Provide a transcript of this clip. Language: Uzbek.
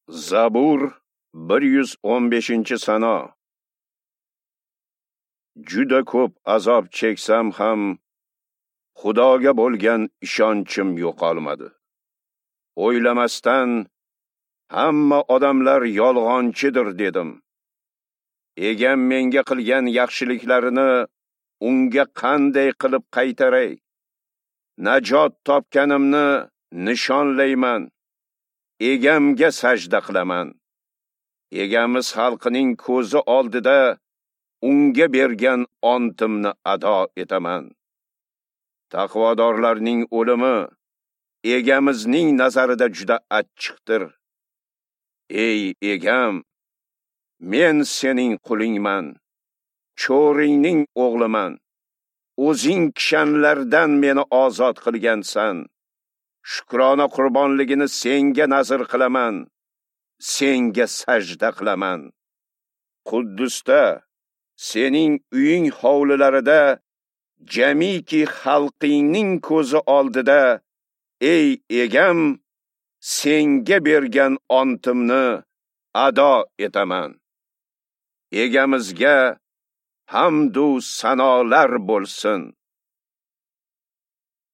Zabur 115-sano. Juda ko'p azob cheksam ham Xudoga bo'lgan ishonchim yo'qolmadi. O'ylamasdan hamma odamlar yolg'onchidir dedim. Egam menga qilgan yaxshiliklarini unga qanday qilib qaytaray? Najot topganimni nishonlayman. Egamga sajda qilaman. Egamiz xalqining ko'zi oldida unga bergan ontimni ado etaman. Taqvodorlarning o'limi egamizning nazarida juda achchiqdir. Ey egam, men sening qulingman, cho'ringning o'g'liman. O'zing kishanlardan meni ozod qilgansan. Shukrona qurbonligini senga nazr qilaman, senga sajda qilaman. Quddusda, sening uying hovlilarida, jamiki xalqingning ko'zi oldida, ey egam, senga bergan ontimni ado etaman. Egamizga hamdu sanolar bo'lsin.